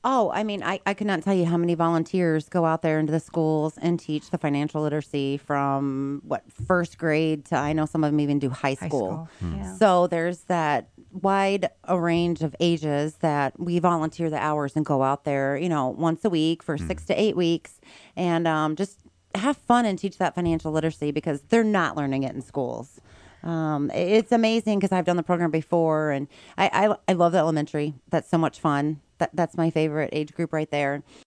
Oh, I mean, I could not tell you how many volunteers go out there into the schools and teach the financial literacy from what first grade to I know some of them even do high High school. school. Yeah. So there's that wide a range of ages that we volunteer the hours and go out there, once a week for 6 to 8 weeks and just have fun and teach that financial literacy because they're not learning it in schools. It's amazing because I've done the program before, and I love the elementary. That's so much fun. That's my favorite age group right there.